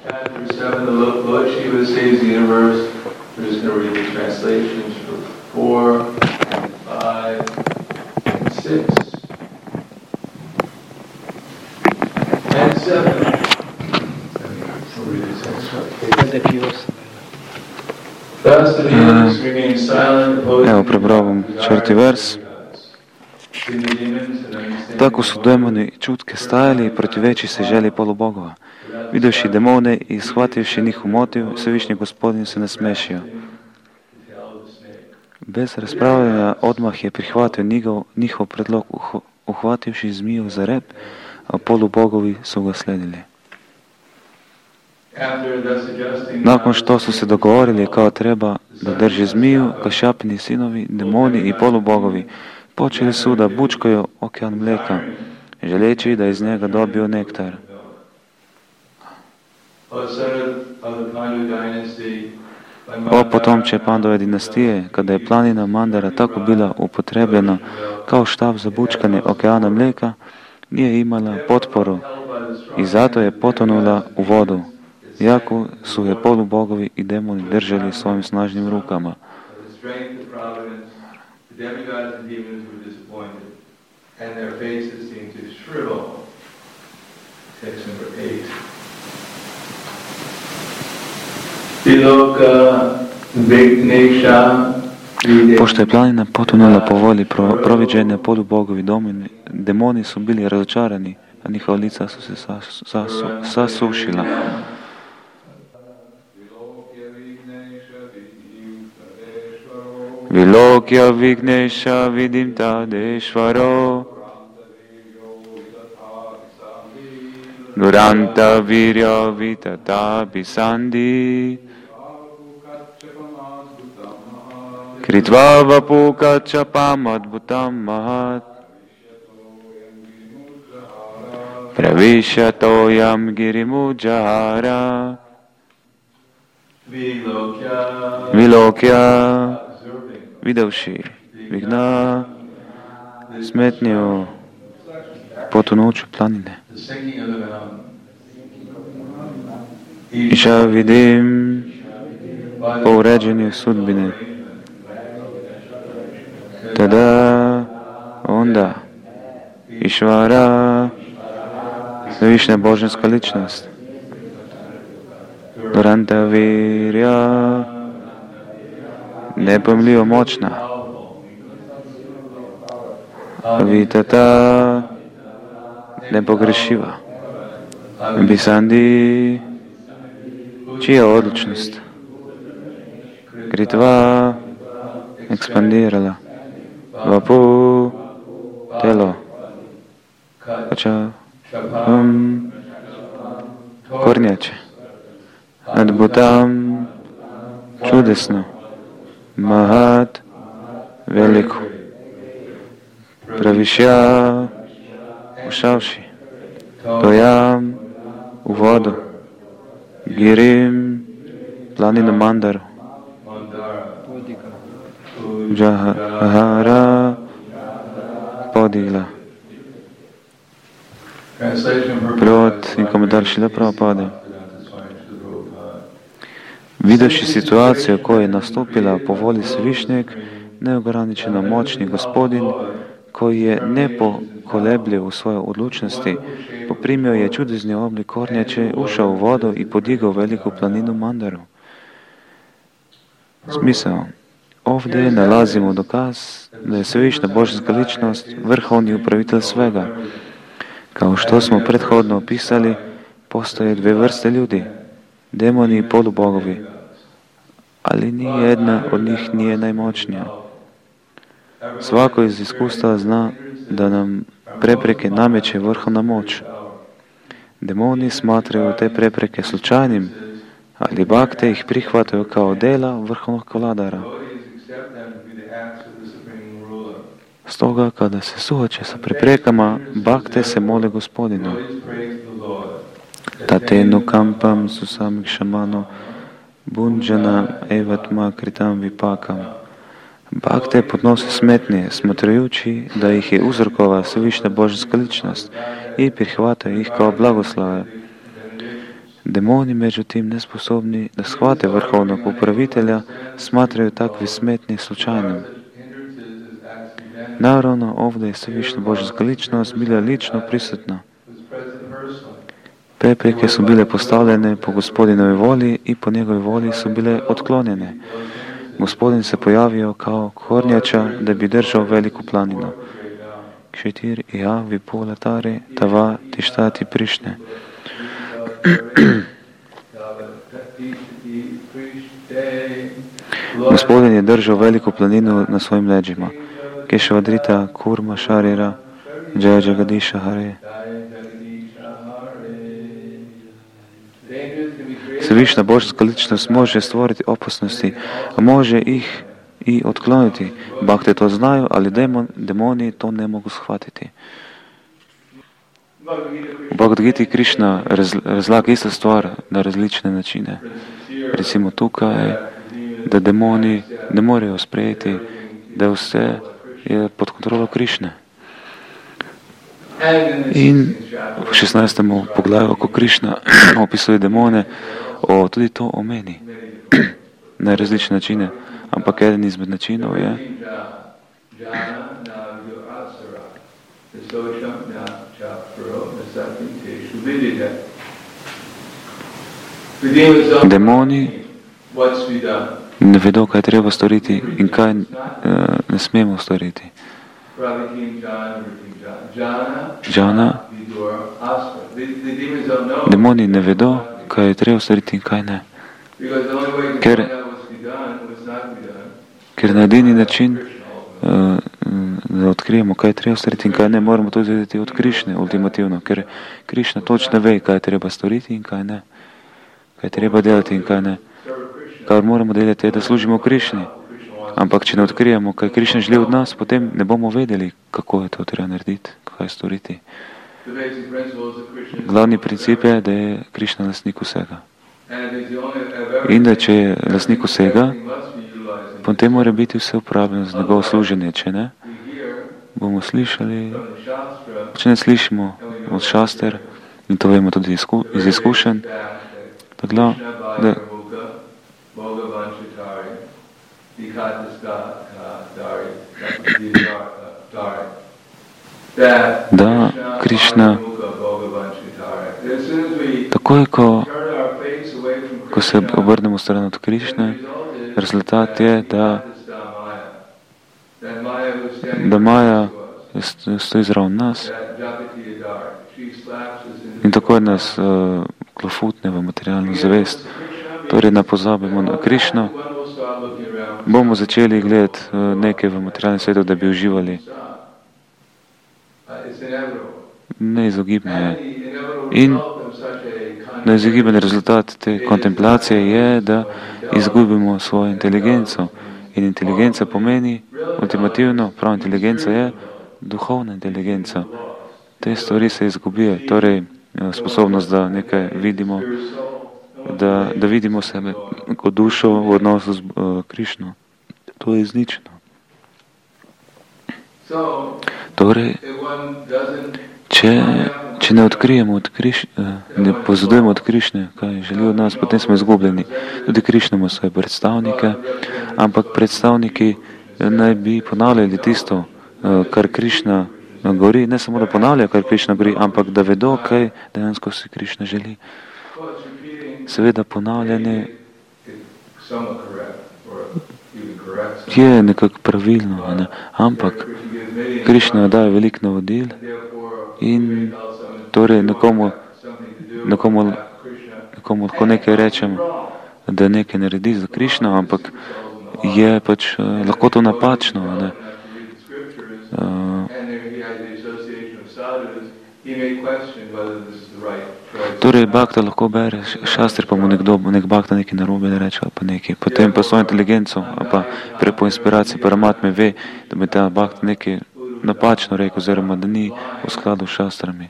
Chapter 7, the Lord Shiva saves the universe. We're just going to read the translations for 4, 5, and 6. And 7. We'll read the text. Thus the demons remain silent, Evo prebrovom 4. vers. Tako su demoni čutke stajali i protiveći se želji polubogova. Videvši demone i shvativši njihov motiv, Svevišnji Gospodin se nasmešio. Bez raspravljanja odmah je prihvatio njihov predlog, uhvativši zmiju za rep, a polubogovi su ga sledili. Nakon što su se dogovorili kao treba da drži zmiju, Kašjapini sinovi, demoni i polubogovi počeli su da bučkaju okean mlijeka, želeći da iz njega dobiju nektar. O potomče Pandove dinastije, kada je planina Mandara tako bila upotrebljena kao štav za bučkanje okeana mlijeka, nije imala potporu i zato je potonula u vodu, iako su je polubogovi i demoni držali svojim snažnim rukama. Pošto je planina potonula po volji proviđenja polubogovi demoni su bili razočarani, a njihova lica su se sasušila. Vilokya Vignesha Vidim Tadeshvaro Duranta Virya Vitata Bisandi Kritva Vapuka Chapam Adbhutam Mahat Pravisha Toyam Girimujara Vilokya videvši Vigna smetnju potonuću planine. Iša vidim po uređenju sudbine. Tada onda Išvara Svevišnja božanska ličnost. Duranta Virya nepojmljivo moćna. Vitata nepogrešiva. Bisandi čija odličnost. Kritva ekspandirala. Vapu telo. Kornjače. Adbhutam čudesno. Mahat veliku. Pravišja ušavši. Tojam u vodu. Girim planinu Mandaru. Jahara podigla. Prevod i komentar Šrila Prabhupada. Videvši situaciju koja je nastupila po volji Svevišnjeg, neograničeno moćni Gospodin, koji je nepokolebljiv u svojoj odlučnosti, poprimio je čudezni oblik kornjače, ušao u vodu i podigao veliku planinu Mandaru. Smisao. Ovdje nalazimo dokaz da je Svevišnja božanska ličnost vrhovni upravitelj svega. Kao što smo prethodno opisali, postoje dve vrste ljudi, demoni i polubogovi, ali nijedna od njih nije najmoćnija. Svako iz iskustva zna da nam prepreke nameće vrhovna moć. Demoni smatraju te prepreke slučajnim, ali bakte ih prihvataju kao dela vrhovnog vladara. Stoga, kada se suoče sa preprekama, bakte se mole Gospodinu. Tatenu kampam susamik šamano bunđana evatma kritam vipakam. Bakte podnose smetnje, smatrajući da ih je uzrokovala Svevišnja božanska ličnost i prihvataju ih kao blagoslove. Demoni, međutim, nesposobni da shvate vrhovnog upravitelja, smatraju takvi smetnje slučajnim. Naravno, ovdje je svevišnja božanska ličnost bila lično prisutna. Prepreke su bile postavljene po Gospodinovoj volji i po njegovoj volji su bile otklonjene. Gospodin se pojavio kao kornjača da bi držao veliku planinu. Kšetir i ja vipolatare tava tištati prišne. Gospodin je držao veliku planinu na svojim leđima. Kešavadrita kurma šarira džaja džagadiša hare. Svevišnja božanska ličnost može stvoriti opasnosti, a može ih i otkloniti. Bhakte to znaju, ali demoni to ne mogu shvatiti. U Bhagavad Giti Krišna razlaga ista stvar na različne načine. Recimo tukaj, da demoni ne morejo sprejeti, da vse je pod kontrolo Krišne. In v 16. poglavju, ko Krišna opisuje demone, tudi to omeni na različne načine. Ampak eden izmed načinov je demoni ne vedo, kaj treba storiti in kaj ne smemo storiti. Džana, demoni ne vedo, kaj je treba storiti in kaj ne. Ker na edini način, da odkrijemo, kaj je treba storiti in kaj ne, moramo to izvedeti od Krišne, ultimativno, ker Krišna točno ve, kaj je treba storiti in kaj ne. Kaj je treba delati in kaj ne. Kar moramo delati je, da služimo Krišni. Ampak, če ne odkrijemo, kaj Krišna želi od nas, potem ne bomo vedeli, kako je to treba narediti, kaj storiti. Glavni princip je, da je Krišna lastnik vsega. In da če je lastnik vsega, potem mora biti vse uporabljeno za njegovo služenje. Če ne, bomo slišali, če ne slišimo od šaster, in to vemo tudi iz izkušenj, da Krišna, takoj, ko se obrnemo stran od Krišne, rezultat je, da Maja stoji zraven nas in takoj nas klofutne v materialno zavest. Torej, ne pozabimo na Krišno, bomo začeli gledati nekaj v materialnem svetu, da bi uživali. Neizogibno je. In neizogiben rezultat te kontemplacije je, da izgubimo svojo inteligenco. In inteligenca pomeni, ultimativno, prav inteligenca je duhovna inteligenca. Te stvari se izgubijo, torej sposobnost, da nekaj vidimo, da vidimo sebe kot dušo v odnosu z Krišno. To je izničeno. Torej, če ne odkrijemo ne pozadujemo od Krišne, kaj želi od nas, potem smo izgubljeni. Tudi Krišna ima svoje predstavnike, ampak predstavniki naj bi ponavljali tisto, kar Krišna govori, ne samo da ponavljajo, kar Krišna govori, ampak da vedo, kaj dejansko si Krišna želi. Seveda ponavljanje je nekako pravilno, ne? Ampak Krišna daje veliko navodil in torej nekomu lahko nekaj rečem, da nekaj naredi za Krišno, ampak je pač lahko to napačno, ne? Torej, Bhakta lahko bere šastri, pa mu nek Bhakta nekaj narobe reče ali pa nekaj. Potem pa svojo inteligenco, ali pa po inspiraciji Paramatme ve, da bi ta Bhakta nekaj napačno rekel, oziroma da ni v skladu s šastrami.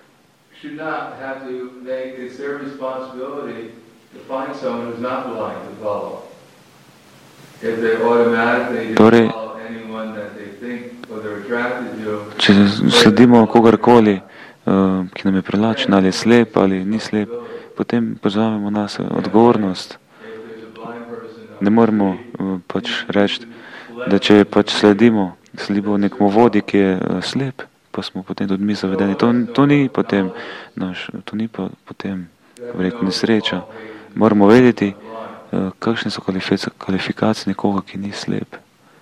Torej, če sledimo kogarkoli, ki nam je privlačen, ali je slep ali ni slep, potem pozovemo nas odgovornost. Ne moremo pač reči, da če pač sledimo nekomu vodi, ki je slep, pa smo potem tudi mi zavedeni. To ni potem nesreča. Moramo vedeti, kakšne so kvalifikacije nekoga, ki ni slep.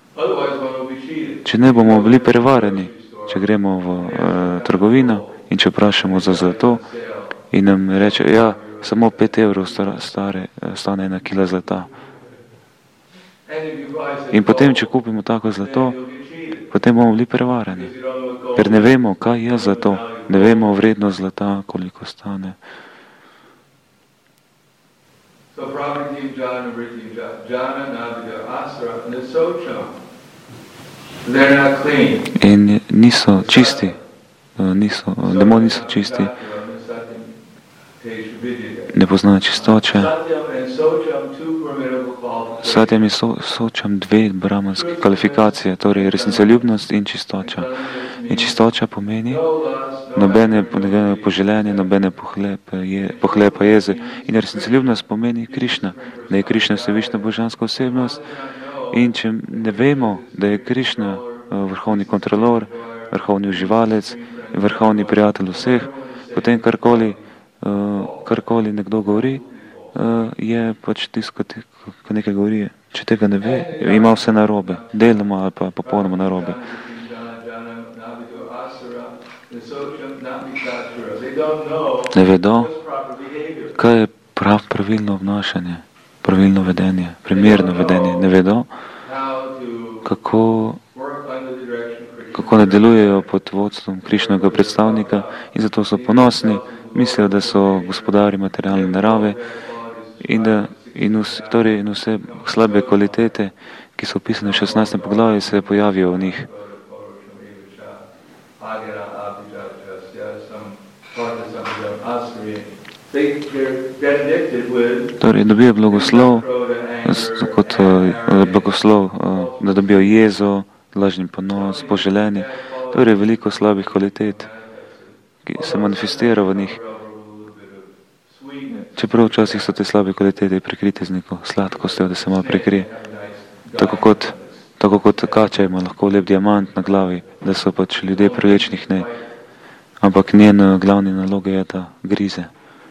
Če ne bomo bili prevarani, če gremo v trgovino in če vprašamo za zlato in nam reče, ja, samo 5 evrov stane 1 kila zlata. In potem, če kupimo tako zlato, potem bomo bili prevarani. Ker ne vemo, kaj je zlato, ne vemo vrednost zlata, koliko stane. In niso čisti, demoni niso čisti, ne poznajo čistoče. Satyam in Sočam dve brahmanske kvalifikacije, torej resnicoljubnost in čistoča. In čistoča pomeni nobene poželjenje, nobene pohlepa jeze. In resnicoljubnost pomeni Krišna, da je Krišna vsevišna božanska osebnost. In če ne vemo, da je Krišna vrhovni kontrolor, vrhovni uživalec, vrhovni prijatelj vseh, potem karkoli nekdo govori, je pač tisto, ko nekaj govori. Če tega ne ve, ima vse narobe, deloma ali pa popolnoma narobe. Ne vedo, kaj je pravilno obnašanje, pravilno vedenje, primerno vedenje. Ne vedo, kako ne delujejo pod vodstvom Krišnega predstavnika in zato so ponosni, mislijo, da so gospodari materialne narave in vse slabe kvalitete, ki so opisane v 16. poglavju, se pojavijo v njih. Torej, dobijo blagoslov, da dobijo jezo, lažni ponos, poželjenje. Torej, veliko slabih kvalitet, ki se manifestira v njih. Čeprav včasih so te slabe kvalitete prikrite z neko sladkostjo, da se malo prikrije. Tako kot kača ima lahko lep diamant na glavi, da so pač ljudje privečnih, ne. Ampak njen glavni naloga je, da grize.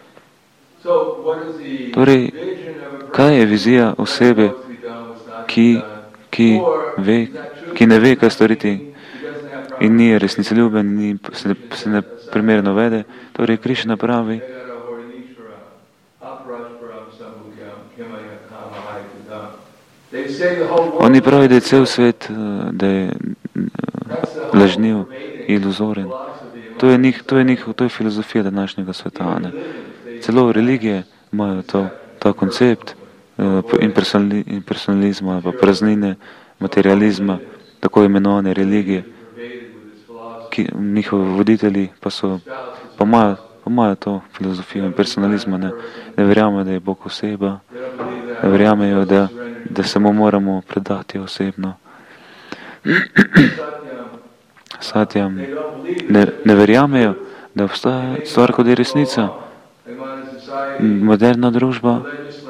Torej, kaj je vizija osebe, ki ne ve, kaj storiti in ni resnicoljuben, se ne primerno vede? Torej, Krišna pravi, oni pravi, da je cel svet, da je lažniv, iluzoren. To je filozofija današnjega sveta. Ne? Celo religije imajo ta koncept impersonalizma ali pa praznine, materializma, tako imenovane religije, ki njihovi voditelji pa imajo to filozofijo impersonalizma, ne verjamejo, da je Bog oseba, ne verjamejo, da se mu moramo predati osebno. Satyam ne verjamejo, da obstaja stvar, kot je resnica. Moderna družba,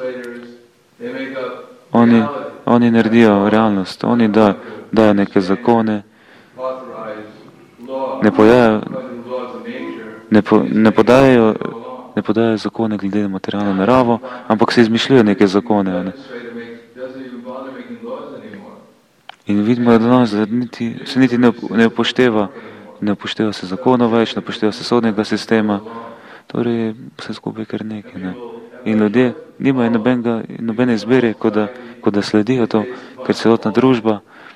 oni naredijo realnost, oni dajo neke zakone, ne podajajo zakone glede na materialno naravo, ampak se izmišljujo neke zakone. Ne? In vidimo, da danes se niti ne upošteva se zakonov več, ne upošteva se sodnega sistema, torej vse skupaj kar nekaj. Ne? In ljudje nimajo nobene izbire, kot da sledijo to, ker celotna družba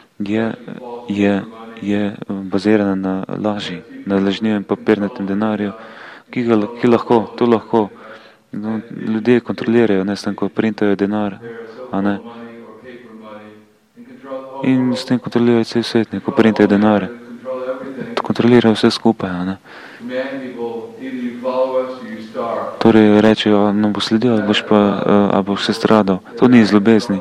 je bazirana na laži, na lažnivem papirnatem denarju, ki lahko ljudje kontrolirajo, ne s tem, ko printajo denar, a ne. In s tem kontrolirajo cel svet, ko printajo denar. Kontrolirajo vse skupaj, a ne. Torej rečejo, nam bo sledil, ali boš se stradal. To ni iz ljubezni.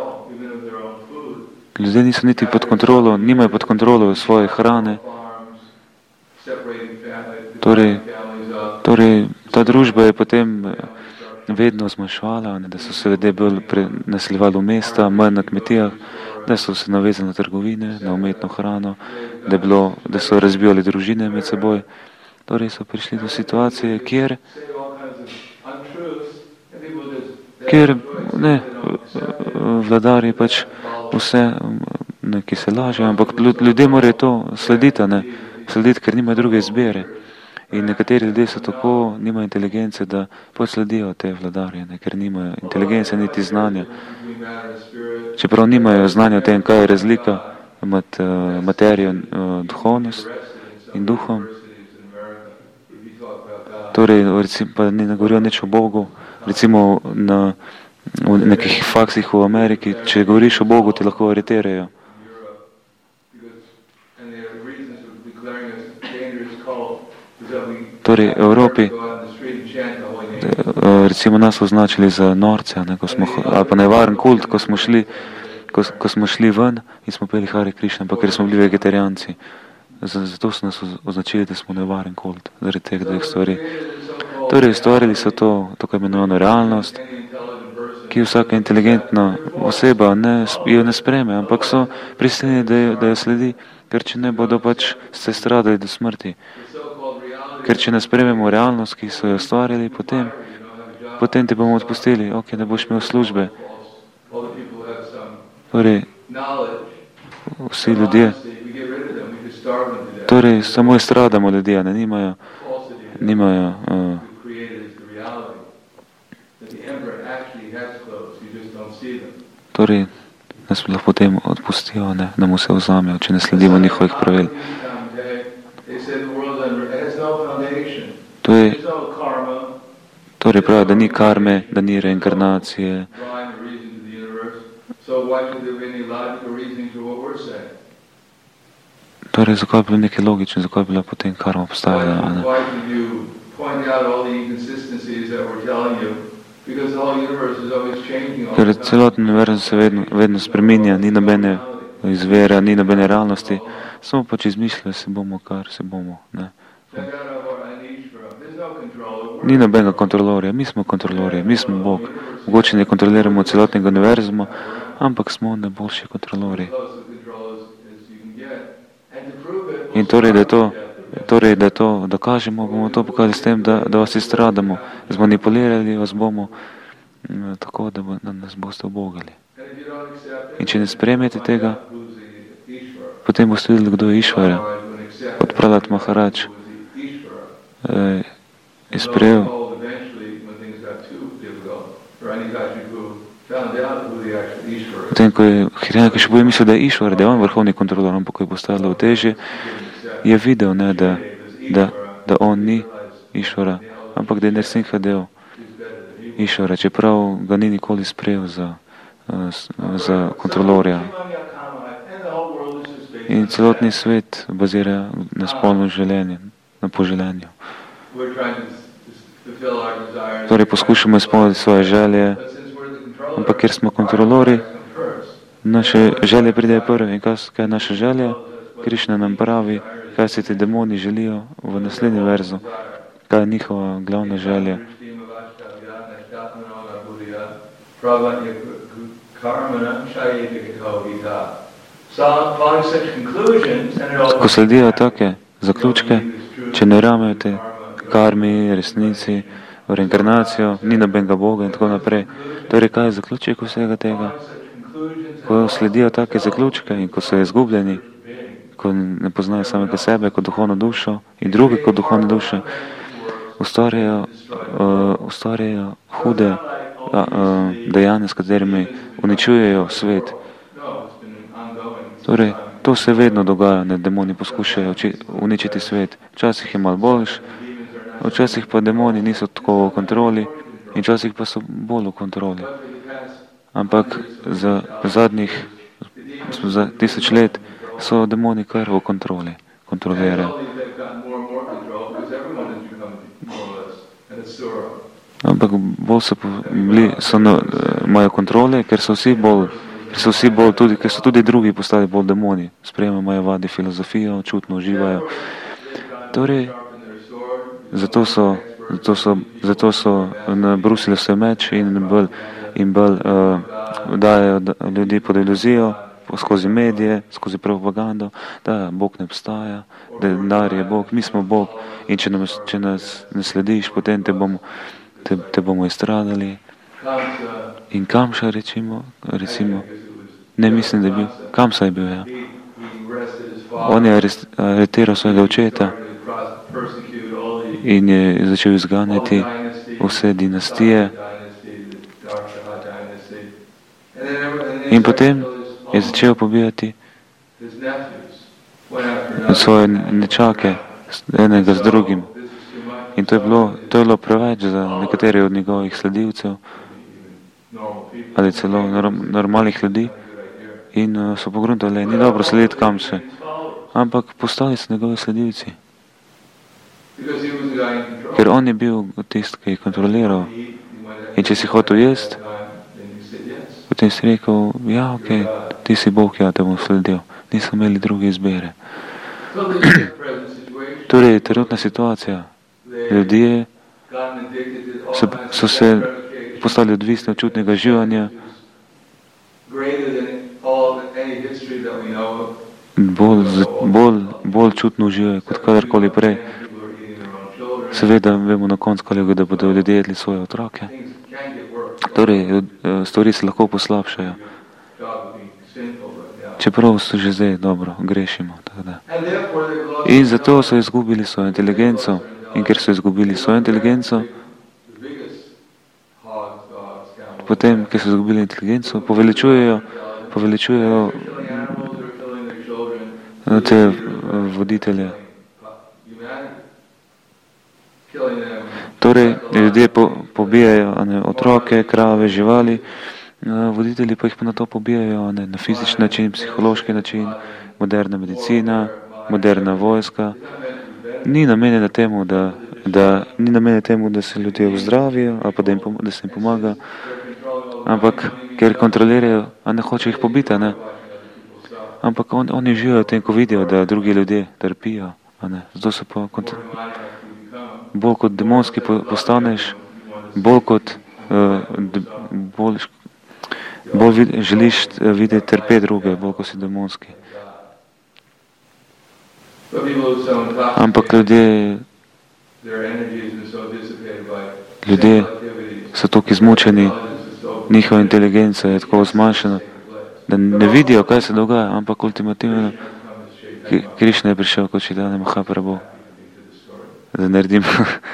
Ljudje niso niti pod kontrolo, nimajo pod kontrolo svoje hrane. Torej, ta družba je potem vedno zmanjševala, da so se ljudje bolj naseljevali v mesta, manj na kmetijah, da so se navezali na trgovine, na umetno hrano, da so razbijali družine med seboj. Torej so prišli do situacije, kjer vladarji pač vse, ki se laže, ampak ljudje morajo to slediti, ker nimajo druge izbire. In nekateri ljudje so tako, nimajo inteligence, da posledijo te vladarje, ker nimajo inteligence niti znanja. Čeprav nimajo znanja o tem, kaj je razlika med materijo, duhovnost in duhom. Torej, pa ne govorijo nič o Bogu. Recimo v nekih faksih v Ameriki, če govoriš o Bogu, ti lahko aretirajo. Torej, v Evropi, recimo nas označili za norce, ali pa nevaren kult, ko smo šli ven in smo peli Hare Krishna, pa ker smo bili vegetarijanci. Zato so nas označili, da smo nevaren kult, zaradi teh dveh stvari. Torej, ustvarili so to tako imenovano realnost, ki vsaka inteligentna oseba jo ne spreme, ampak so prisiljeni, da jo sledi, ker če ne bodo pač se stradali do smrti. Ker če ne sprememo realnost, ki so jo ustvarili, potem te bomo odpustili, ok, ne boš imel službe. Torej, vsi ljudje, torej samo stradamo ljudje, nimajo torej, nas lahko potem odpustijo, da mu se vzamejo, če ne sledimo njihovih pravil. Torej pravi, da ni karme, da ni reinkarnacije. Torej, zakaj je bilo nekaj logično, zakaj je bila potem karma postajala? Ker celoten univerzum se vedno spreminja, ni nobene izvere, ni nobene realnosti, samo pač izmišljali se bomo, kar se bomo. Ni nobenega kontrolorja, mi smo kontrolorji, mi smo Bog. Mogoče ne kontroliramo celotnega univerzuma, ampak smo najboljši kontrolorji. In torej, da to dokažemo, bomo to pokazali s tem, da vas izstradamo, zmanipulirali vas bomo tako, da nas boste obogali. In če ne sprejmete tega, potem boste videli, kdo je Išvara. Od Prahlad Maharaj je sprejel. Potem, ko je Hiranyakashipu mislil, da je Išvara, da je on vrhovni kontrolor, ampak ko je postalo težje, je videl, da on ni Išvara, ampak da je Nrsimha del Išvara, čeprav ga ni nikoli sprejel za kontrolorja. In celotni svet bazira na spolno življenje, na poželjenju. Torej poskušamo izpolniti svoje želje, ampak ker smo kontrolori, naše želje pridejo prve. In kaj je naša želja? Krišna nam pravi, kaj se ti demoni želijo v naslednji verzu, kaj je njihova glavna želja. Ko sledijo take zaključke, če ne verjamejo te karmi, resnici, v reinkarnacijo, ni nobenega Boga in tako naprej. Torej, kaj je zaključek vsega tega? Ko sledijo take zaključke in ko so izgubljeni, ko ne poznajo samega sebe kot duhovno dušo in druge kot duhovne duše, ustvarjajo hude dejanja, s katerimi uničujejo svet. Torej, to se vedno dogaja, da demoni poskušajo uničiti svet. Včasih je malo boljš, včasih pa demoni niso tako v kontroli in včasih pa so bolj v kontroli. Ampak za 1000 let so demoni kar v kontroli, kontrolirajo. Ampak bolj imajo kontrole, ker so tudi drugi postali bolj demoni. Sprejemajo vadi filozofijo, čutno uživajo. Torej, zato so zato so nabrusili vse meč in bolj dajo ljudi pod iluzijo, skozi medije, skozi propagando, da Bog ne obstaja, da denar je Bog, mi smo Bog in če nas ne slediš, potem te bomo izstradali. In Kamsa, recimo, ne mislim, da je bil, Kamsa je bil, ja. On je aretiral svojega očeta in je začel izganjati vse dinastije. In potem je začel pobijati svoje nečake, enega z drugim. In to je bilo preveč za nekatere od njegovih sledilcev ali celo normalnih ljudi. In so pogruntali, ni dobro slediti Kamse, ampak postali so njegovi sledilci. Ker on je bil tisti, ki je kontroliral. In če si hotel jesti, potem si rekel, ja, ok, ti si Bog, ja te bom sledil. Niso imeli druge izbere. Torej, trenutna situacija. Ljudje so se postali odvisni od čutnega živanja, bolj čutno uživajo kot kadarkoli prej. Seveda vemo na koncu, da bodo ljudje jedli svoje otroke. Torej, stvari se lahko poslabšajo. Čeprav so že zdaj dobro, grešimo. In zato so izgubili svojo inteligenco. In ker so izgubili svojo inteligenco, potem, ker so izgubili inteligenco, poveličujejo te voditelje. Torej, ljudje pobijajo otroke, krave, živali, voditelji pa jih pa na to pobijajo na fizični način, psihološki način, moderna medicina, moderna vojska. Ni namenjena temu, da se ljudje vzdravijo ali pa da se jim pomaga, ampak ker kontrolirajo, a ne hoče jih pobiti, ne? Ampak oni uživajo v tem, ko vidijo, da drugi ljudje trpijo, a ne? Zato se pa bolj kot demonski postaneš, bolj želiš videti trpe druge, bolj kot si demonski. Ampak ljudje so toliko izmučeni, njihova inteligenca je tako zmanjšana, da ne vidijo, kaj se dogaja, ampak ultimativno Krišna je prišel kot Čitanja Mahaprabhu, da naredim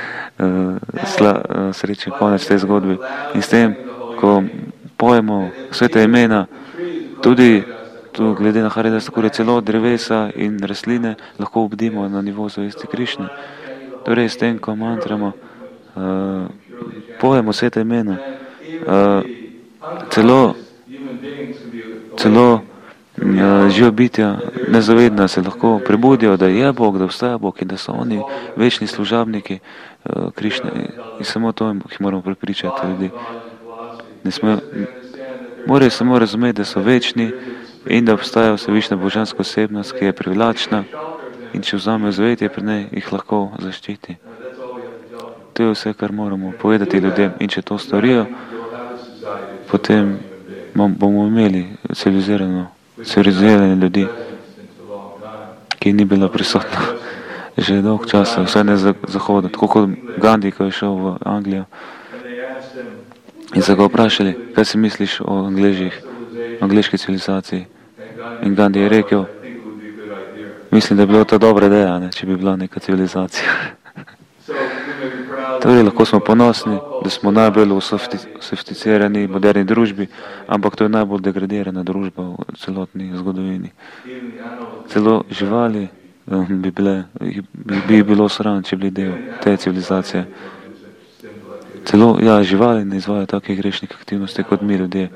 srečen konec tej zgodbi. In s tem, ko pojemo sveta imena, tudi tu glede na Haridas Thakur celo drevesa in rastline lahko obdimo na nivo zavesti Krišne. Torej, s tem, ko mantramo, pojemo sveta imena, celo živa bitja, nezavedna, se lahko prebudijo, da je Bog, da obstaja Bog in da so oni večni služabniki Krišne. In samo to jih moramo prepričati ljudi. Morajo samo razumeti, da so večni in da obstaja vsevišna božanska osebnost, ki je privlačna in če vzamejo zavetje pri njej, jih lahko zaščiti. To je vse, kar moramo povedati ljudem. In če to storijo, potem bomo imeli civilizirane ljudi, ki ni bila prisotna že dolg časa, vsaj ne za Zahoda. Tako kot Gandhi, ko je šel v Anglijo in so ga vprašali, kaj si misliš o angleški civilizaciji. In Gandhi je rekel, mislim, da je bila to dobra ideja, če bi bila neka civilizacija. Torej, lahko smo ponosni, da smo najbolj sofisticirani v moderni družbi, ampak to je najbolj degradirana družba v celotni zgodovini. Celo živali bi bilo sram, če bi del te civilizacije. Celo, ja, živali ne izvajajo takih grešnih aktivnosti kot mi ljudje.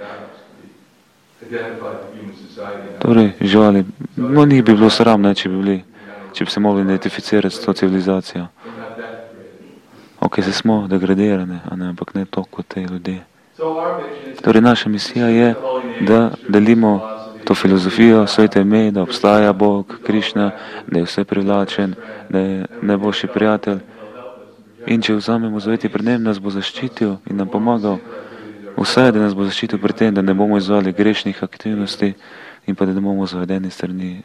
Torej, živali, njih bi bilo sram, če bi se mogli identificirati s to civilizacijo. Ok, se smo degradirane, ampak ne toliko kot te ljudje. Torej, naša misija je, da delimo to filozofijo, svete ime, da obstaja Bog, Krišna, da je vse privlačen, da je najboljši prijatelj In če vzamemo zaveti pred njim, nas bo zaščitil in nam pomagal. Vsaj, da nas bo zaščitil pri tem, da ne bomo izvali grešnih aktivnosti in pa da ne bomo zavedeni strani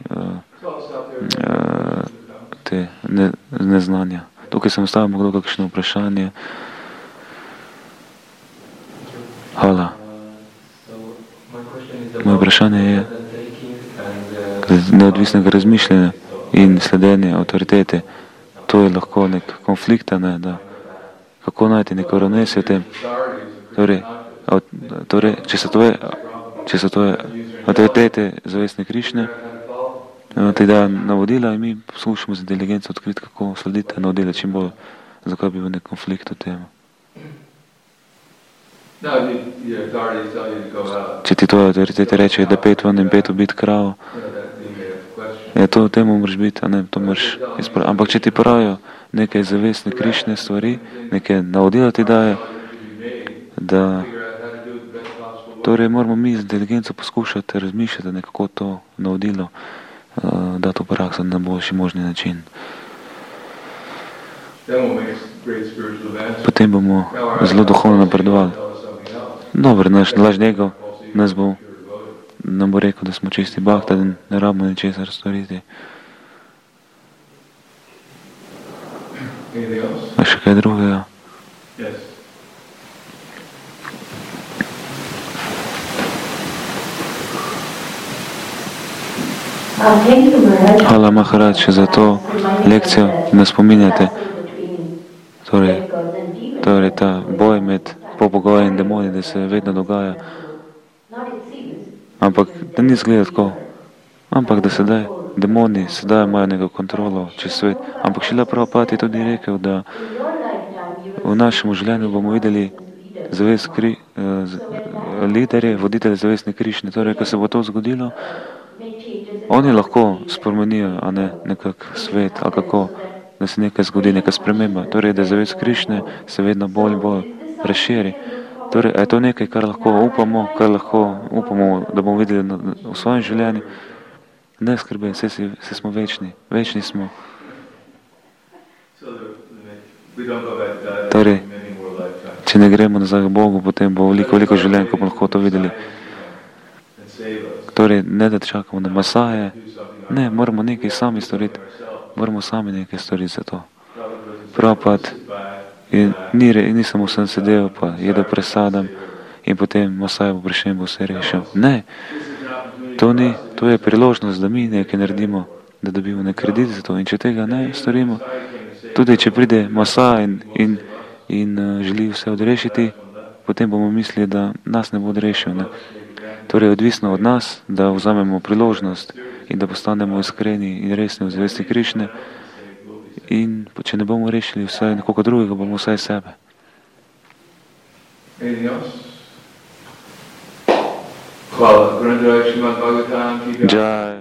te neznanja. Tukaj sem stavil moglo kakšno vprašanje. Hvala. Moje vprašanje je neodvisnega razmišljanja in sledenja avtoritete. To je lahko nek konflikt, ne, da kako najti neko ravnovesje v tem. Torej, če so tvoje avtoritete zavestne Krišne, ti dajo navodila in mi poslušamo z inteligenco odkriti, kako slediti navodila čim bolj, zakaj bi bil nek konflikt v tem. Če ti tvoje avtoritete rečejo, da 5 ven in 5 ubiti kravo, to v temu moraš biti, a ne, to moraš izpraviti. Ampak če ti pravijo neke zavestne Krišne stvari, neke navodila ti dajo, da torej moramo mi z inteligenco poskušati razmišljati, nekako to navodilo dati v prakso na boljši možni način. Potem bomo zelo duhovno napredovali. Dobro, naš njegov nam bo rekel, da smo čisti bakta, da ne rabimo ničesar storiti. A še kaj drugega? Hvala Maharaj za to lekcijo, da nas spominjate. Torej ta boj med pobogoji in demoni, da se vedno dogaja. Ampak da ni izgleda tako. Ampak da sedaj demoni sedaj imajo neko kontrolo čez svet. Ampak Šrila Prabhupada je tudi rekel, da v našem življenju bomo videli liderje, voditelje zavestne Krišne. Torej, ko se bo to zgodilo, oni lahko spremenijo, a ne nekak svet, ali kako, da se nekaj zgodi, neka sprememba. Torej, da zavest Krišne se vedno bolj in bolj razširi. Torej, je to nekaj, kar lahko upamo, da bomo videli v svojem življenju. Ne skrbi, vse smo večni. Večni smo. Torej, če ne gremo nazaj k Bogu, potem bo veliko življenj, ko bomo lahko to videli. Torej, ne da čakamo na Masaje, ne, moramo nekaj sami storiti. Moramo sami nekaj storiti za to. Prabhupada ni samo sem sedel, pa jedel presadam in potem Masaj bo prišel in bo vse rešil. Ne, to je priložnost, da mi nekaj naredimo, da dobimo nek kredit za to. In če tega ne storimo, tudi če pride Masaj in želi vse odrešiti, potem bomo mislili, da nas ne bo odrešil. Ne? Torej, odvisno od nas, da vzamemo priložnost in da postanemo iskreni in resni v zavesti Krišne. In če ne bomo rešili vsaj nekoga drugega, bomo vsaj sebe. Hvala. Jai